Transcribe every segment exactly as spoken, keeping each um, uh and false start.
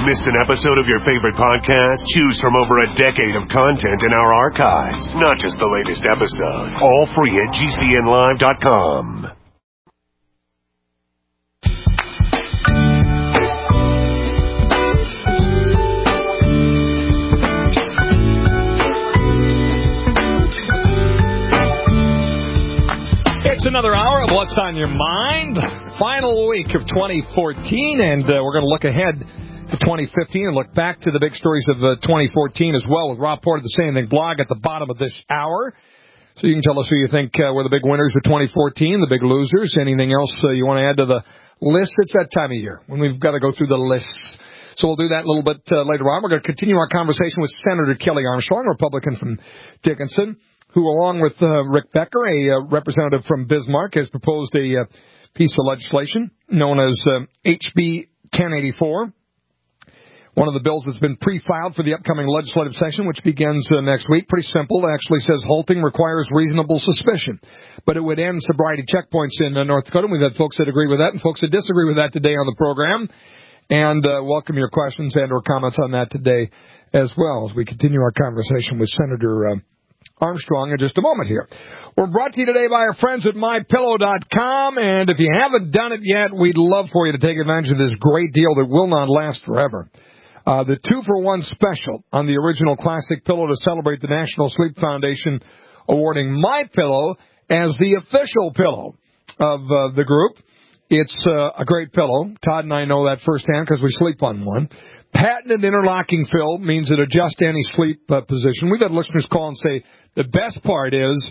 Missed an episode of your favorite podcast? Choose from over a decade of content in our archives, not just the latest episode. All free at G C N live dot com. It's another hour of What's on Your Mind. Final week of twenty fourteen, and uh, we're going to look ahead to twenty fifteen and look back to the big stories of uh, twenty fourteen as well with Rob Porter, the Say Anything blog at the bottom of this hour. So you can tell us who you think uh, were the big winners of twenty fourteen, the big losers, anything else uh, you want to add to the list. It's that time of year when we've got to go through the list. So we'll do that a little bit uh, later on. We're going to continue our conversation with Senator Kelly Armstrong, Republican from Dickinson, who, along with uh, Rick Becker, a uh, representative from Bismarck, has proposed a uh, piece of legislation known as uh, H B ten eighty-four, one of the bills that's been pre-filed for the upcoming legislative session, which begins uh, next week. Pretty simple. It actually says halting requires reasonable suspicion, but it would end sobriety checkpoints in uh, North Dakota. We've had folks that agree with that and folks that disagree with that today on the program, and uh, welcome your questions and or comments on that today as well as we continue our conversation with Senator uh, Armstrong in just a moment here. We're brought to you today by our friends at my pillow dot com, and if you haven't done it yet, we'd love for you to take advantage of this great deal that will not last forever. Uh, the two-for-one special on the original classic pillow to celebrate the National Sleep Foundation awarding MyPillow as the official pillow of uh, the group. It's uh, a great pillow. Todd and I know that firsthand because we sleep on one. Patented interlocking fill means it adjusts to any sleep uh, position. We've had listeners call and say the best part is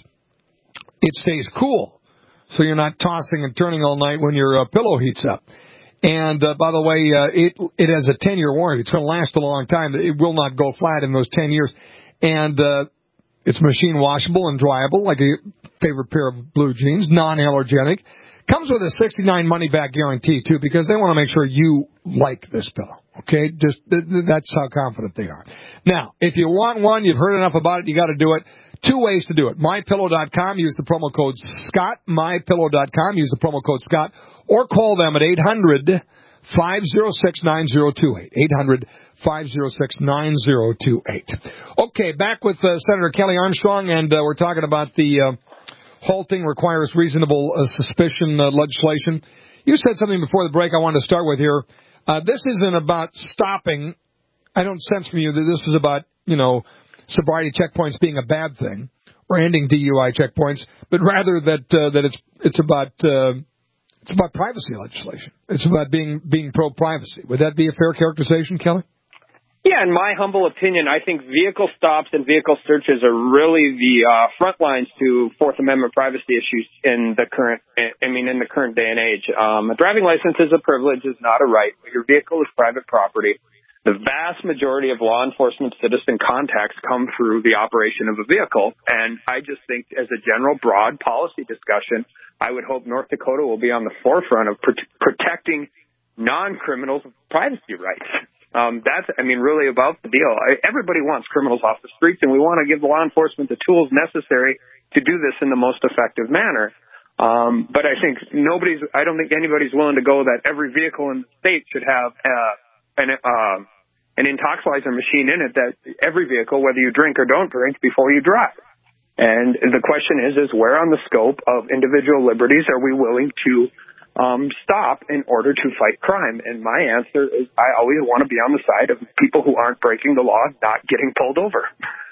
it stays cool, so you're not tossing and turning all night when your uh, pillow heats up. And, uh, by the way, uh, it it has a ten-year warranty. It's going to last a long time. It will not go flat in those ten years. And uh, it's machine washable and dryable, like a favorite pair of blue jeans, non-allergenic. Comes with a sixty-nine money-back guarantee, too, because they want to make sure you like this pillow. Okay? Just th- th- that's how confident they are. Now, if you want one, you've heard enough about it, you got to do it. Two ways to do it. my pillow dot com. Use the promo code Scott. my pillow dot com. Use the promo code Scott. Or call them at eight hundred, five oh six, nine oh two eight. eight hundred, five oh six, nine oh two eight. Okay, back with uh, Senator Kelly Armstrong, and uh, we're talking about the uh, halting requires reasonable uh, suspicion uh, legislation. You said something before the break I wanted to start with here. Uh, this isn't about stopping. I don't sense from you that this is about, you know, sobriety checkpoints being a bad thing or ending D U I checkpoints, but rather that uh, that it's it's about uh, it's about privacy legislation. It's about being being pro-privacy. Would that be a fair characterization, Kelly? Yeah, in my humble opinion, I think vehicle stops and vehicle searches are really the uh, front lines to Fourth Amendment privacy issues in the current, I mean, in the current day and age. Um, a driving license is a privilege, is not a right. But your vehicle is private property. The vast majority of law enforcement citizen contacts come through the operation of a vehicle, and I just think as a general broad policy discussion, I would hope North Dakota will be on the forefront of pr- protecting non-criminals' privacy rights. Um, that's, I mean, really about the deal. I, everybody wants criminals off the streets, and we want to give law enforcement the tools necessary to do this in the most effective manner. Um, but I think nobody's, I don't think anybody's willing to go that every vehicle in the state should have uh, an, uh, an intoxilizer machine in it, that every vehicle, whether you drink or don't drink, before you drive. And the question is, is where on the scope of individual liberties are we willing to Um, stop in order to fight crime? And my answer is I always want to be on the side of people who aren't breaking the law, not getting pulled over.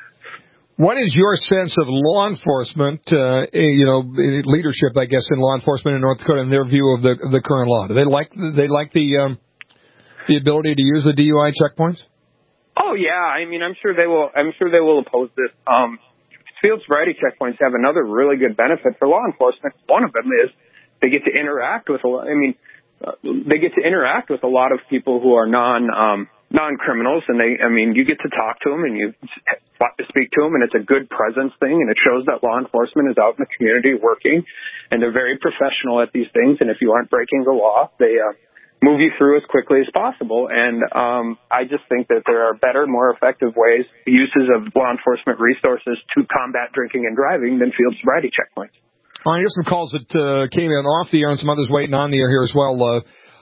What is your sense of law enforcement, uh, you know, leadership, I guess, in law enforcement in North Dakota and their view of the the current law? Do they like they like the um, the ability to use the D U I checkpoints? Oh yeah, I mean, I'm sure they will. I'm sure they will oppose this. Um, field sobriety checkpoints have another really good benefit for law enforcement. One of them is they get to interact with a lot, I mean, uh, they get to interact with a lot of people who are non, um, non-criminals, and they, I mean, you get to talk to them and you speak to them, and it's a good presence thing, and it shows that law enforcement is out in the community working, and they're very professional at these things, and if you aren't breaking the law, they, uh, move you through as quickly as possible. And, um, I just think that there are better, more effective ways, uses of law enforcement resources to combat drinking and driving than field sobriety checkpoints. I get some calls that uh, came in off the air and some others waiting on the air here as well. Uh,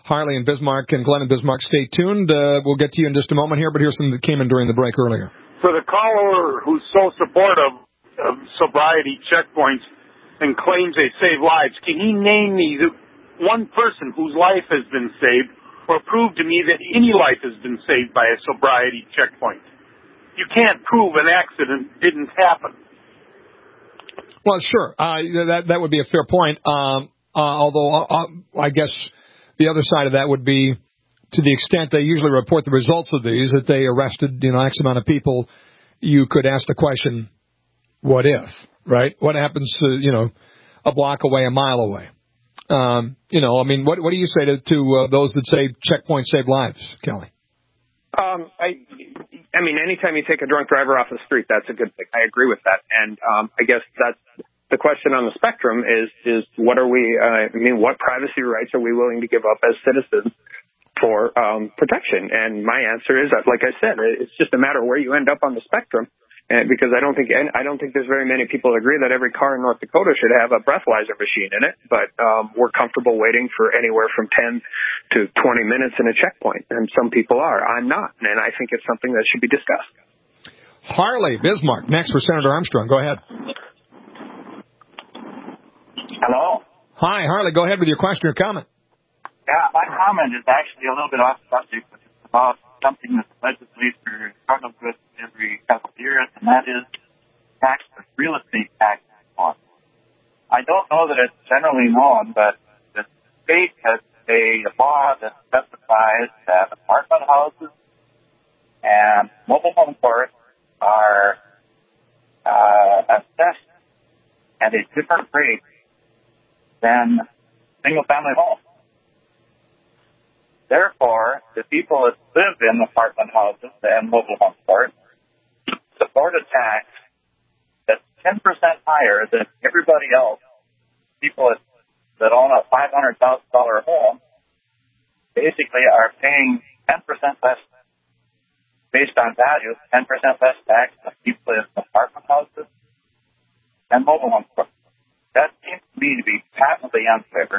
Harley and Bismarck, and Glenn and Bismarck, stay tuned. Uh, we'll get to you in just a moment here, but here's something that came in during the break earlier. For the caller who's so supportive of sobriety checkpoints and claims they save lives, can he name me the one person whose life has been saved, or prove to me that any life has been saved by a sobriety checkpoint? You can't prove an accident didn't happen. Well, sure. Uh, that that would be a fair point. Um, uh, although uh, I guess the other side of that would be, to the extent they usually report the results of these, that they arrested, you know, X amount of people, you could ask the question, what if, right? What happens to, you know, a block away, a mile away? Um, you know, I mean, what what do you say to, to uh, those that say checkpoints save lives, Kelly? Um, I, I mean, anytime you take a drunk driver off the street, that's a good thing. I agree with that. And um, I guess that's the question on the spectrum is, is what are we, uh, I mean, what privacy rights are we willing to give up as citizens for um, protection? And my answer is, like I said, it's just a matter of where you end up on the spectrum. And because I don't think I don't think there's very many people that agree that every car in North Dakota should have a breathalyzer machine in it, but um, we're comfortable waiting for anywhere from ten to twenty minutes in a checkpoint, and some people are. I'm not, and I think it's something that should be discussed. Harley, Bismarck, next for Senator Armstrong. Go ahead. Hello. Hi, Harley. Go ahead with your question or comment. Yeah, my comment is actually a little bit off subject, but it's about something that the legislature struggles with every couple of years, and that is tax, real estate tax reform. I don't know that it's generally known, but the state has a law that specifies that apartment houses and mobile home parks are uh, assessed at a different rate than single-family homes. Therefore, the people that live in apartment houses and mobile home parks support a tax that's ten percent higher than everybody else. People that, that own a five hundred thousand dollars home basically are paying ten percent less, based on value, ten percent less tax than people in apartment houses and mobile home parks. That seems to me to be patently unfair.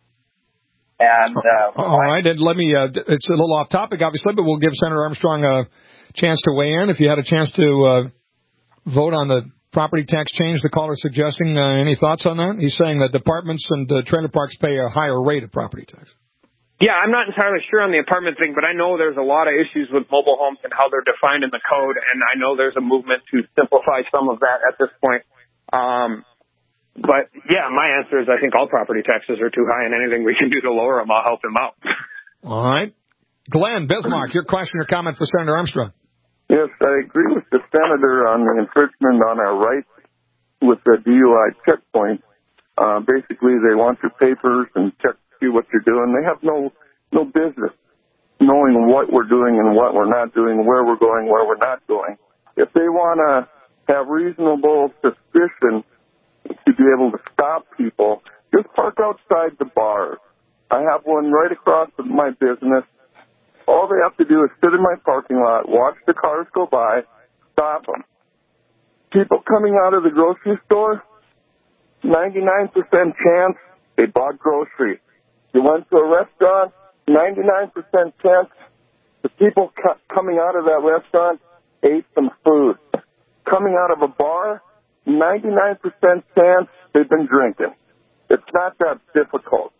And, uh, all right, and let me, uh, it's a little off topic, obviously, but we'll give Senator Armstrong a chance to weigh in. If you had a chance to uh, vote on the property tax change the caller's suggesting, uh, any thoughts on that? He's saying that apartments and uh, trailer parks pay a higher rate of property tax. Yeah, I'm not entirely sure on the apartment thing, but I know there's a lot of issues with mobile homes and how they're defined in the code, and I know there's a movement to simplify some of that at this point. Um But, yeah, my answer is I think all property taxes are too high, and anything we can do to lower them, I'll help him out. All right. Glenn, Bismarck, your question or comment for Senator Armstrong? Yes, I agree with the senator on the infringement on our rights with the D U I checkpoint. Uh, basically, they want your papers and check to see what you're doing. They have no no business knowing what we're doing and what we're not doing, where we're going, where we're not going. If they want to have reasonable suspicion to be able to stop people, just park outside the bars. I have one right across from my business. All they have to do is sit in my parking lot, watch the cars go by, stop them. People coming out of the grocery store, ninety-nine percent chance they bought groceries. You went to a restaurant, ninety-nine percent chance the people co- coming out of that restaurant ate some food. Coming out of a bar, ninety-nine percent chance they've been drinking. It's not that difficult.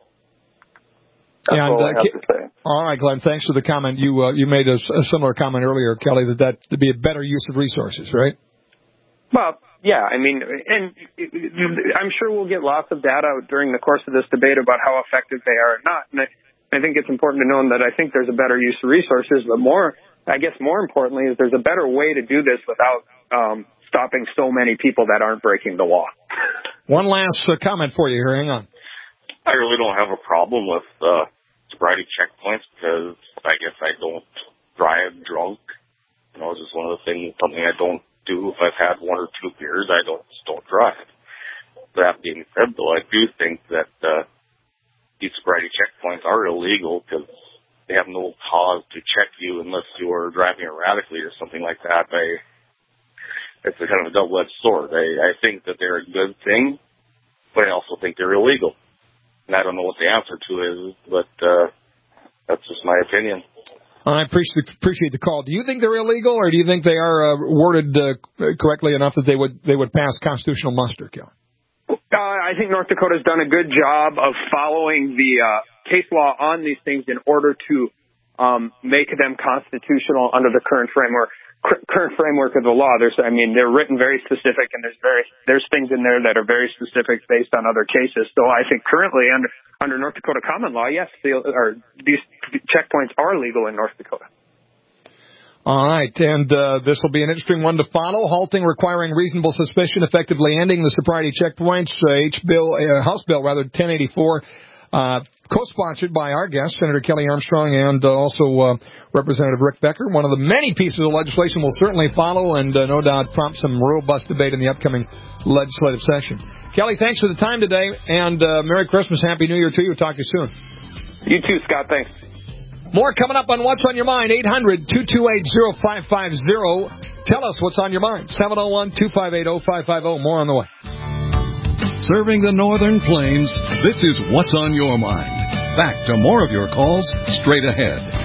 That's and, all I uh, have to say. All right, Glenn, thanks for the comment. You uh, you made a, a similar comment earlier, Kelly, that that to be a better use of resources, right? Well, yeah, I mean, and I'm sure we'll get lots of data during the course of this debate about how effective they are or not. And I, I think it's important to know that I think there's a better use of resources, but more, I guess more importantly, is there's a better way to do this without um, stopping so many people that aren't breaking the law. One last uh, comment for you here. Hang on. I really don't have a problem with uh, sobriety checkpoints because I guess I don't drive drunk. You know, it's just one of the things, something I don't do. If I've had one or two beers, I don't just don't drive. That being said, though, I do think that uh, these sobriety checkpoints are illegal because they have no cause to check you unless you are driving erratically or something like that. I, it's a kind of a double-edged sword. I, I think that they're a good thing, but I also think they're illegal. And I don't know what the answer to is, but uh, That's just my opinion. I appreciate appreciate the call. Do you think they're illegal, or do you think they are uh, worded uh, correctly enough that they would they would pass constitutional muster, Kelly? Uh, I think North Dakota's done a good job of following the uh, case law on these things in order to um, make them constitutional under the current framework cr- current framework of the law. There's, I mean, they're written very specific, and there's very there's things in there that are very specific based on other cases. So I think currently under under North Dakota common law, yes, the, or these checkpoints are legal in North Dakota. All right, and uh, this will be an interesting one to follow. Halting requiring reasonable suspicion, effectively ending the sobriety checkpoints. Uh, H bill, uh, House Bill, rather, ten eighty-four, uh, co-sponsored by our guest, Senator Kelly Armstrong, and uh, also uh, Representative Rick Becker. One of the many pieces of legislation we'll certainly follow, and uh, no doubt prompt some robust debate in the upcoming legislative session. Kelly, thanks for the time today, and uh, Merry Christmas, Happy New Year to you. We'll talk to you soon. You too, Scott. Thanks. More coming up on What's on Your Mind, eight hundred, two two eight, oh five five oh. Tell us what's on your mind, seven oh one, two five eight, oh five five oh. More on the way. Serving the Northern Plains, this is What's on Your Mind. Back to more of your calls straight ahead.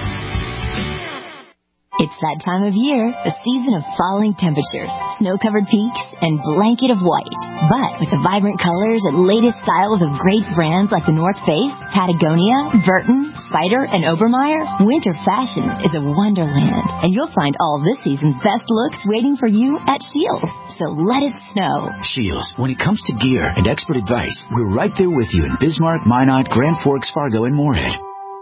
It's that time of year, the season of falling temperatures, snow-covered peaks, and blanket of white. But with the vibrant colors and latest styles of great brands like the North Face, Patagonia, Burton, Spyder, and Obermeyer, winter fashion is a wonderland. And you'll find all this season's best looks waiting for you at Scheels. So let it snow. Scheels, when it comes to gear and expert advice, we're right there with you in Bismarck, Minot, Grand Forks, Fargo, and Moorhead.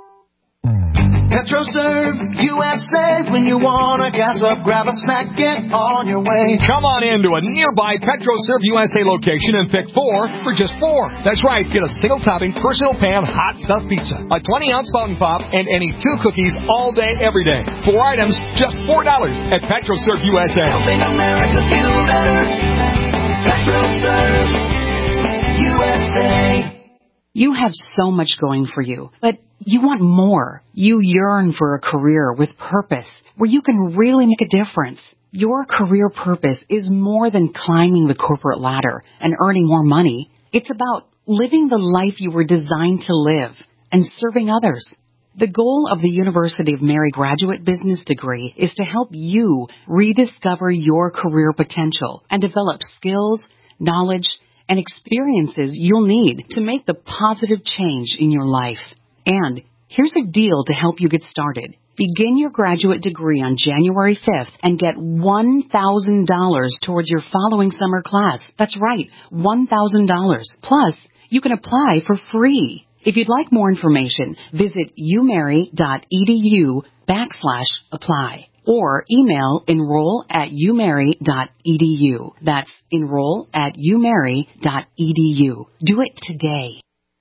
PetroServe U S A, when you want to gas up, grab a snack, get on your way. Come on into a nearby PetroServe U S A location and pick four for just four. That's right, get a single-topping, personal pan, hot stuffed pizza, a twenty-ounce fountain pop, and any two cookies all day, every day. Four items, just four dollars at PetroServe U S A. Helping America feel better. PetroServe U S A. You have so much going for you, but you want more. You yearn for a career with purpose, where you can really make a difference. Your career purpose is more than climbing the corporate ladder and earning more money. It's about living the life you were designed to live and serving others. The goal of the University of Mary graduate business degree is to help you rediscover your career potential and develop skills, knowledge, and experiences you'll need to make the positive change in your life. And here's a deal to help you get started. Begin your graduate degree on January fifth and get one thousand dollars towards your following summer class. That's right, one thousand dollars. Plus, you can apply for free. If you'd like more information, visit umary.edu backslash apply. Or email enroll at umary.edu. That's enroll at umary.edu. Do it today.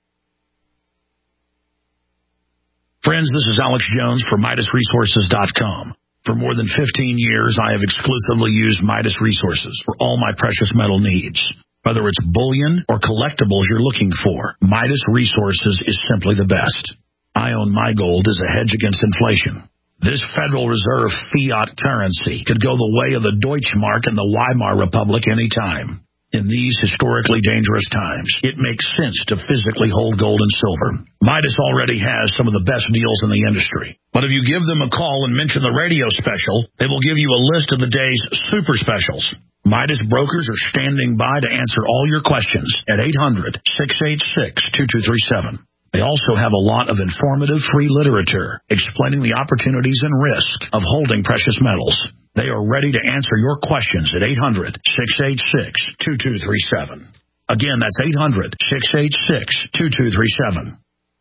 Friends, this is Alex Jones for Midas Resources dot com. For more than fifteen years, I have exclusively used Midas Resources for all my precious metal needs. Whether it's bullion or collectibles you're looking for, Midas Resources is simply the best. I own my gold as a hedge against inflation. This Federal Reserve fiat currency could go the way of the Deutschmark and the Weimar Republic any time. In these historically dangerous times, it makes sense to physically hold gold and silver. Midas already has some of the best deals in the industry. But if you give them a call and mention the radio special, they will give you a list of the day's super specials. Midas brokers are standing by to answer all your questions at eight hundred, six eight six, two two three seven. They also have a lot of informative free literature explaining the opportunities and risks of holding precious metals. They are ready to answer your questions at eight hundred, six eight six, two two three seven. Again, that's eight hundred, six eight six, two two three seven.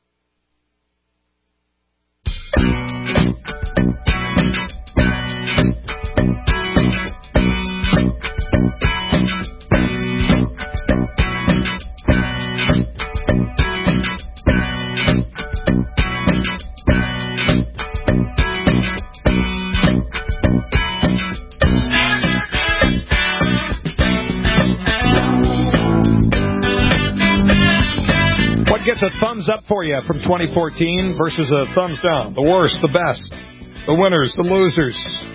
Gets a thumbs up for you from twenty fourteen versus a thumbs down. The worst, the best, the winners, the losers.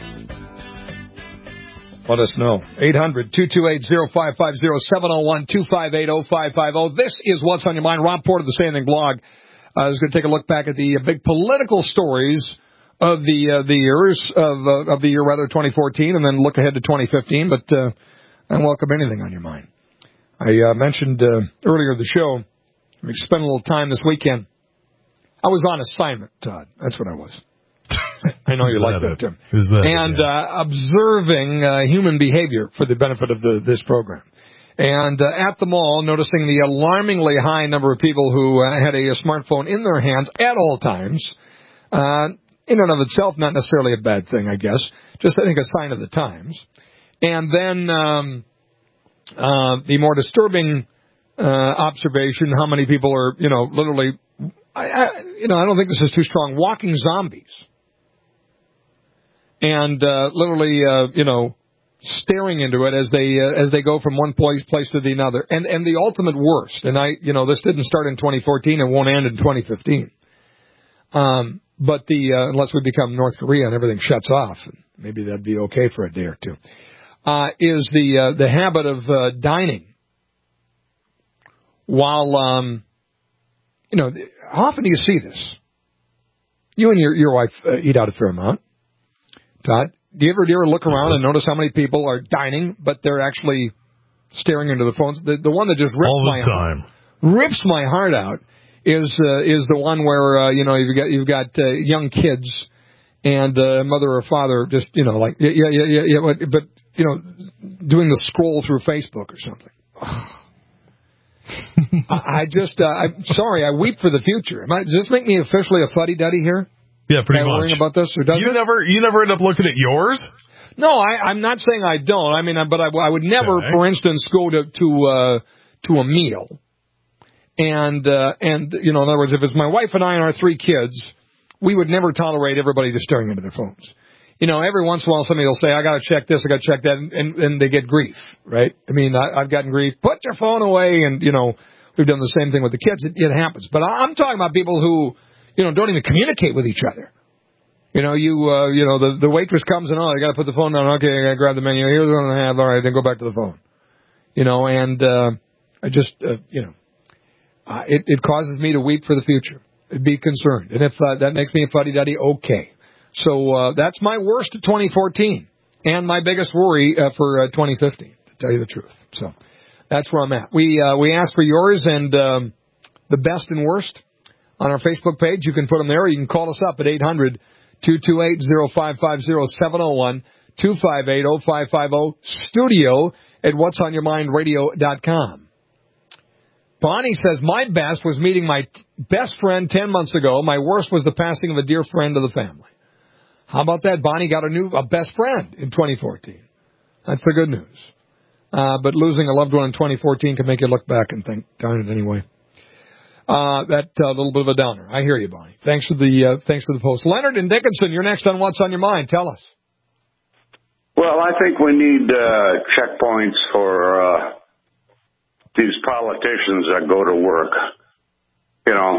Let us know. eight hundred, two two eight, oh five five oh, seven oh one, two five eight, oh five five oh. This is What's on Your Mind. Rob Porter, the Say Anything blog. I was going to take a look back at the uh, big political stories of the uh, the years of uh, of the year rather twenty fourteen, and then look ahead to twenty fifteen. But uh, I welcome anything on your mind. I uh, mentioned uh, earlier in the show we spent a little time this weekend. I was on assignment, Todd. That's what I was. I know you like that, Tim. Who's that? And uh, observing uh, human behavior for the benefit of the, this program. And uh, at the mall, noticing the alarmingly high number of people who uh, had a, a smartphone in their hands at all times. Uh, in and of itself, not necessarily a bad thing, I guess. Just, I think, a sign of the times. And then um, uh, the more disturbing uh, observation, how many people are, you know, literally, I, I, you know, I don't think this is too strong, walking zombies. And uh, literally, uh, you know, staring into it as they uh, as they go from one place place to the another. And and the ultimate worst, and I, you know, this didn't start in twenty fourteen and won't end in twenty fifteen. Um, but the uh, unless we become North Korea and everything shuts off, maybe that'd be okay for a day or two. Uh, is the uh, the habit of uh, dining while um, you know, how often do you see this? You and your your wife uh, eat out a fair amount. Todd, do you ever do you ever look around and notice how many people are dining, but they're actually staring into the phones? The the one that just rips all the my time heart, rips my heart out is uh, is the one where uh, you know you've got you've got uh, young kids and uh, mother or father just you know like yeah yeah yeah yeah, yeah but, but you know doing the scroll through Facebook or something. I, I just uh, I'm sorry I weep for the future. Am I, does this make me officially a fuddy-duddy here? Yeah, pretty Am I much. worrying about this, or does you it? never, you never end up looking at yours? No, I, I'm not saying I don't. I mean, but I, I would never, okay. for instance, go to to uh, to a meal, and uh, and you know, in other words, if it's my wife and I and our three kids, we would never tolerate everybody just staring into their phones. You know, every once in a while, somebody will say, "I got to check this, I got to check that," and, and, and they get grief, right? I mean, I, I've gotten grief. Put your phone away, and you know, we've done the same thing with the kids. It, it happens, but I'm talking about people who, you know, don't even communicate with each other. You know, you uh, you know, the, the waitress comes and, oh, I got to put the phone down. Okay, I got to grab the menu. Here's what I have. All right, then go back to the phone. You know, and uh, I just, uh, you know, uh, it, it causes me to weep for the future. Be concerned. And if uh, that makes me a fuddy-duddy, okay. So uh, that's my worst of twenty fourteen and my biggest worry uh, for uh, twenty fifteen, to tell you the truth. So that's where I'm at. We, uh, we asked for yours and um, the best and worst on our Facebook page. You can put them there, or you can call us up at eight hundred, two two eight, oh five five oh, seven oh one, two five eight, oh five five oh, studio at whats on your mind radio dot com. Bonnie says, my best was meeting my t- best friend ten months ago. My worst was the passing of a dear friend of the family. How about that? Bonnie got a new a best friend in twenty fourteen. That's the good news. Uh, but losing a loved one in twenty fourteen can make you look back and think, darn it, anyway. Uh, that uh, little bit of a downer. I hear you, Bonnie. Thanks for the uh, thanks for the post. Leonard and Dickinson, you're next on What's on Your Mind. Tell us. Well, I think we need uh, checkpoints for uh, these politicians that go to work. You know,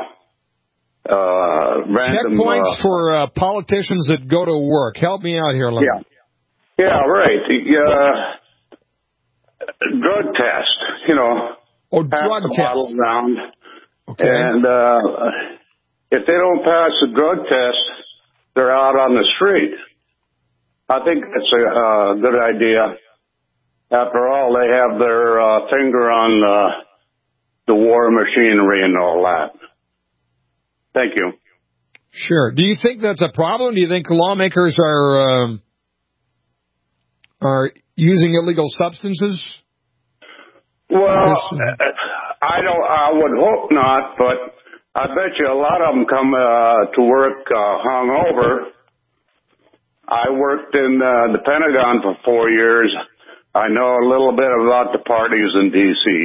uh, random checkpoints uh, for uh, politicians that go to work. Help me out here, Leonard. Yeah, yeah, right. Uh, drug test. You know, oh, drug test around. Okay. And uh, if they don't pass the drug test, they're out on the street. I think that's a uh, good idea. After all, they have their uh, finger on uh, the war machinery and all that. Thank you. Sure. Do you think that's a problem? Do you think lawmakers are um, are using illegal substances? Well, I don't. I would hope not, but I bet you a lot of them come uh, to work uh, hungover. I worked in uh, the Pentagon for four years. I know a little bit about the parties in D C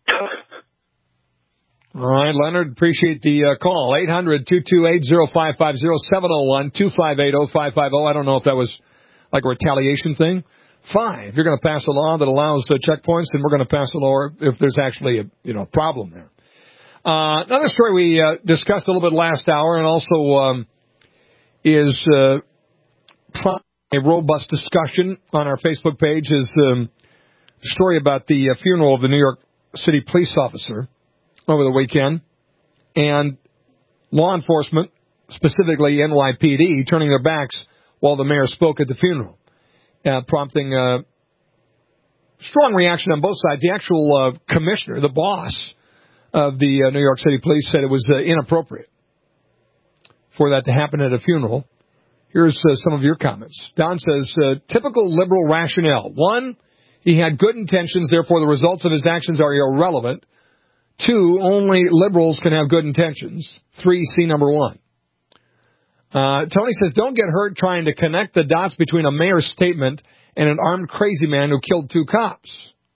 All right, Leonard, appreciate the uh, call. eight hundred, two two eight, oh five five oh, seven oh one, two five eight, oh five five oh. I don't know if that was like a retaliation thing. Fine. If you're going to pass a law that allows uh, checkpoints, then we're going to pass a law if there's actually a you know problem there. Uh, another story we uh, discussed a little bit last hour, and also um, is uh, a robust discussion on our Facebook page, is um, a story about the uh, funeral of the New York City police officer over the weekend. And law enforcement, specifically N Y P D, turning their backs while the mayor spoke at the funeral, uh, prompting a strong reaction on both sides. The actual uh, commissioner, the boss of the uh, New York City Police, said it was uh, inappropriate for that to happen at a funeral. Here's uh, some of your comments. Don says, uh, typical liberal rationale. One, he had good intentions, therefore the results of his actions are irrelevant. Two, only liberals can have good intentions. Three, see number one. Uh, Tony says, don't get hurt trying to connect the dots between a mayor's statement and an armed crazy man who killed two cops.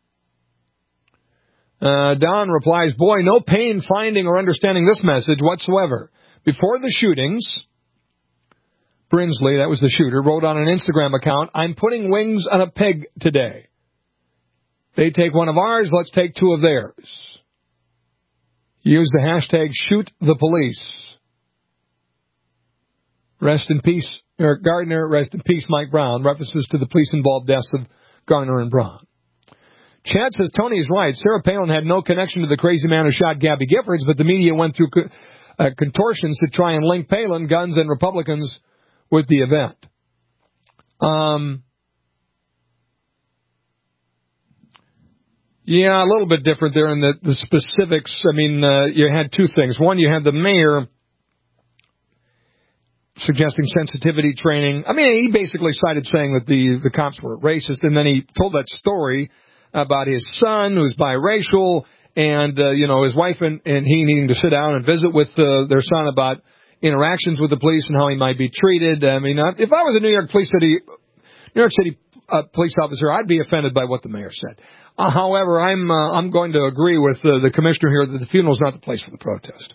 Uh, Don replies, boy, no pain finding or understanding this message whatsoever. Before the shootings, Brinsley, that was the shooter, wrote on an Instagram account, I'm putting wings on a peg today. They take one of ours, let's take two of theirs. Use the hashtag shoot the police. Rest in peace, Eric Gardner. Rest in peace, Mike Brown. References to the police-involved deaths of Garner and Brown. Chad says, Tony is right. Sarah Palin had no connection to the crazy man who shot Gabby Giffords, but the media went through uh, contortions to try and link Palin, guns, and Republicans with the event. Um, yeah, a little bit different there in the, the specifics. I mean, uh, you had two things. One, you had the mayor suggesting sensitivity training. I mean, he basically cited saying that the, the cops were racist, and then he told that story about his son who's biracial and, uh, you know, his wife and, and he needing to sit down and visit with uh, their son about interactions with the police and how he might be treated. I mean, if I was a New York Police City, New York City uh, police officer, I'd be offended by what the mayor said. Uh, however, I'm uh, I'm going to agree with uh, the commissioner here that the funeral is not the place for the protest.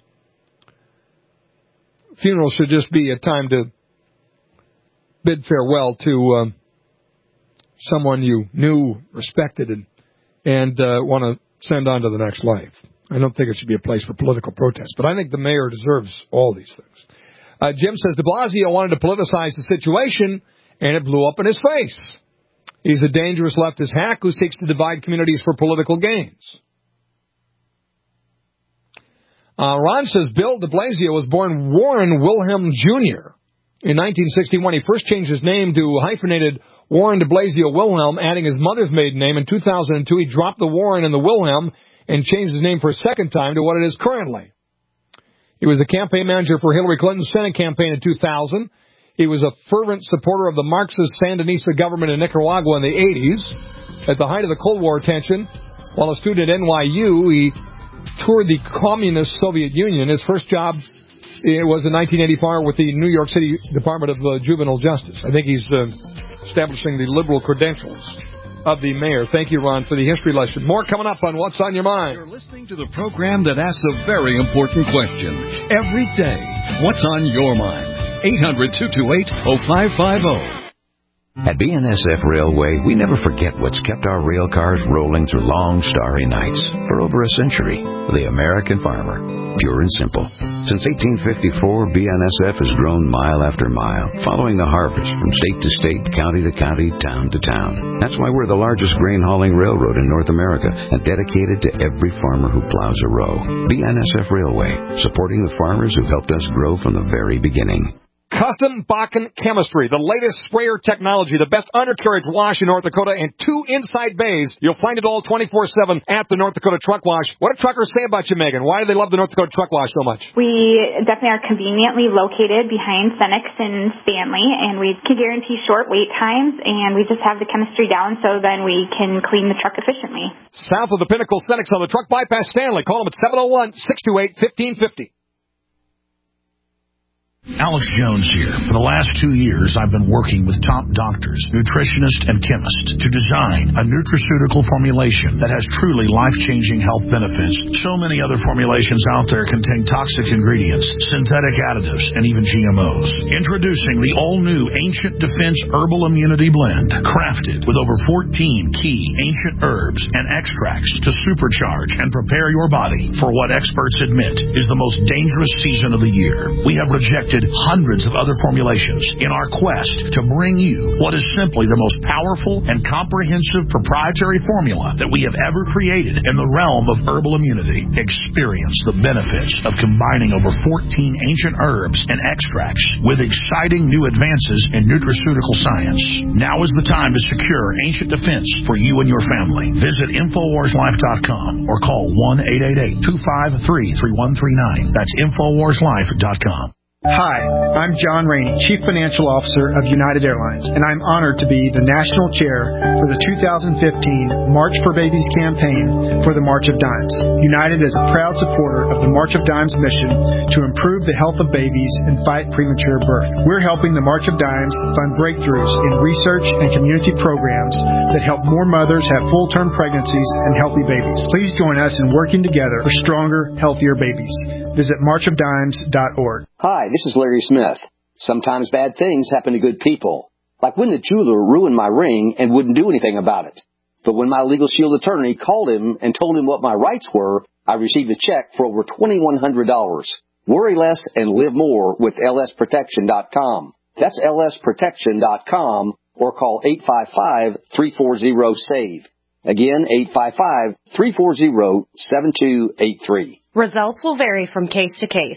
Funeral should just be a time to bid farewell to um, someone you knew, respected, and, and uh, want to send on to the next life. I don't think it should be a place for political protest, but I think the mayor deserves all these things. Uh, Jim says de Blasio wanted to politicize the situation, and it blew up in his face. He's a dangerous leftist hack who seeks to divide communities for political gains. Uh, Ron says Bill de Blasio was born Warren Wilhelm Junior In nineteen sixty-one, he first changed his name to hyphenated Warren de Blasio Wilhelm, adding his mother's maiden name. In two thousand two, he dropped the Warren and the Wilhelm and changed his name for a second time to what it is currently. He was the campaign manager for Hillary Clinton's Senate campaign in two thousand. He was a fervent supporter of the Marxist Sandinista government in Nicaragua in the eighties. At the height of the Cold War tension, while a student at N Y U, he toured the communist Soviet Union. His first job it was in nineteen eighty-four with the New York City Department of uh, Juvenile Justice. I think he's uh, establishing the liberal credentials of the mayor. Thank you, Ron, for the history lesson. More coming up on What's on Your Mind. You're listening to the program that asks a very important question every day. What's on your mind? eight hundred, two two eight, oh five five oh. At B N S F Railway, we never forget what's kept our rail cars rolling through long, starry nights for over a century. The American farmer. Pure and simple. Since eighteen fifty-four, B N S F has grown mile after mile, following the harvest from state to state, county to county, town to town. That's why we're the largest grain hauling railroad in North America and dedicated to every farmer who plows a row. B N S F Railway, supporting the farmers who helped us grow from the very beginning. Custom Bakken Chemistry, the latest sprayer technology, the best undercarriage wash in North Dakota, and two inside bays. You'll find it all twenty-four seven at the North Dakota Truck Wash. What do truckers say about you, Megan? Why do they love the North Dakota Truck Wash so much? We definitely are conveniently located behind Cenex and Stanley, and we can guarantee short wait times, and we just have the chemistry down so then we can clean the truck efficiently. South of the Pinnacle Cenex on the truck bypass Stanley. Call them at seven oh one, six two eight, one five five oh. Alex Jones here. For the last two years, I've been working with top doctors, nutritionists, and chemists to design a nutraceutical formulation that has truly life-changing health benefits. So many other formulations out there contain toxic ingredients, synthetic additives, and even G M Os. Introducing the all-new Ancient Defense Herbal Immunity Blend, crafted with over fourteen key ancient herbs and extracts to supercharge and prepare your body for what experts admit is the most dangerous season of the year. We have rejected perfected hundreds of other formulations in our quest to bring you what is simply the most powerful and comprehensive proprietary formula that we have ever created in the realm of herbal immunity. Experience the benefits of combining over fourteen ancient herbs and extracts with exciting new advances in nutraceutical science. Now is the time to secure ancient defense for you and your family. Visit Infowars Life dot com or call one eight eight eight, two five three, three one three nine. That's Infowars Life dot com. Hi, I'm John Rainey, Chief Financial Officer of United Airlines, and I'm honored to be the National Chair for the two thousand fifteen March for Babies campaign for the March of Dimes. United is a proud supporter of the March of Dimes mission to improve the health of babies and fight premature birth. We're helping the March of Dimes fund breakthroughs in research and community programs that help more mothers have full-term pregnancies and healthy babies. Please join us in working together for stronger, healthier babies. Visit march of dimes dot org. Hi, this is Larry Smith. Sometimes bad things happen to good people. Like when the jeweler ruined my ring and wouldn't do anything about it. But when my Legal Shield attorney called him and told him what my rights were, I received a check for over twenty-one hundred dollars. Worry less and live more with L S protection dot com. That's L S protection dot com or call eight five five, three four zero, SAVE. Again, eight five five, three four zero, seven two eight three. Results will vary from case to case.